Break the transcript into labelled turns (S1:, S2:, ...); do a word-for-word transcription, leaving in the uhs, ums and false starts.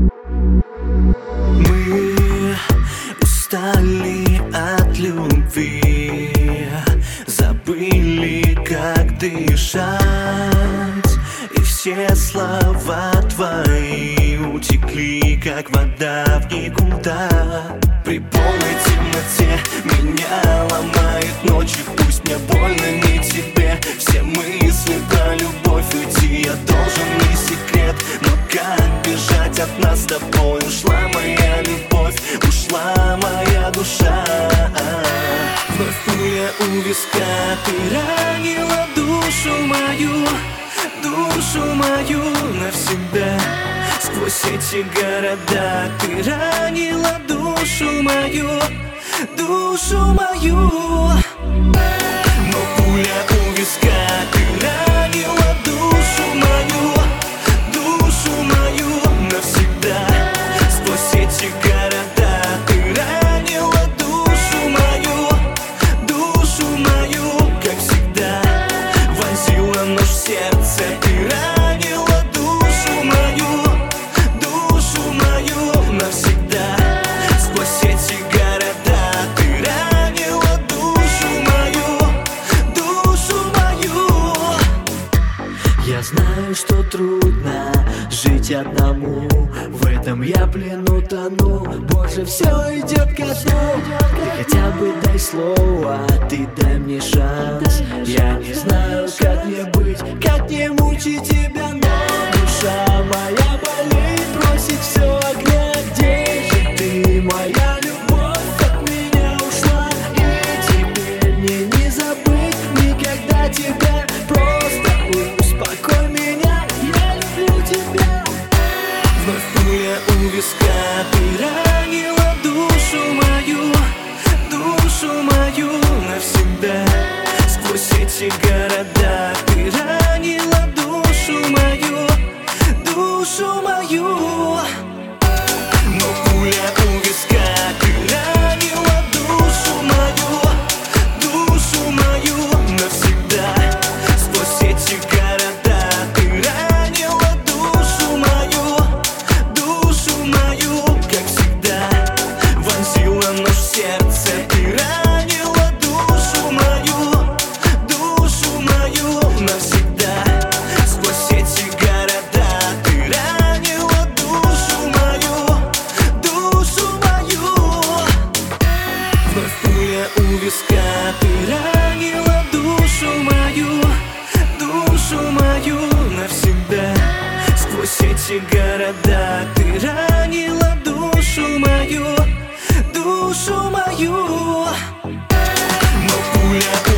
S1: Мы устали от любви, забыли, как дышать, и все слова твои утекли, как вода в никуда. При полной темноте меня ломает ночью, пусть мне больно, не тебе. Все мысли про любовь, уйти я должен, не секрет. Но как бежать от нас с тобой? Ушла моя любовь, ушла моя душа. Вновь пуля у виска, ты ранила душу мою, душу мою навсегда. Сквозь эти города ты ранила душу мою, душу мою. Но пуля у виска, ты ранила душу мою, душу мою навсегда. Сквозь эти города ты ранила душу мою, душу мою, как всегда. Вонзила нож в сердце, ты ранила душу мою, душу мою навсегда. Сквозь эти города ты ранила душу мою, душу мою. Я знаю, что трудно жить одному, в этом я плену тону. Боже, все идет ко дну. Ты хотя бы дай слово, ты дай мне шанс. Я не знаю, как мне быть, как не мучить тебя, но душа моя болит, просит все огня. Где же ты, моя любовь, от меня ушла? И теперь мне не забыть никогда тебя. Просто успокой меня, я люблю тебя. Вновь пуля у виска, ты ранила душу мою, душу мою навсегда. Сквозь эти города ты ранила душу мою, душу мою. Но пуля у виска, ты ранила душу мою, душу мою навсегда. Сквозь эти города ты ранила душу мою, душу мою, как всегда. Вонзила нож в сердце, ты ранила душу мою, душу мою навсегда. Сквозь эти города ты ранила душу мою, душу мою. Вновь пуля у виска, ты ранила душу мою, душу мою навсегда. Сквозь эти города ты ранила душу мою, душу мою. Но пуля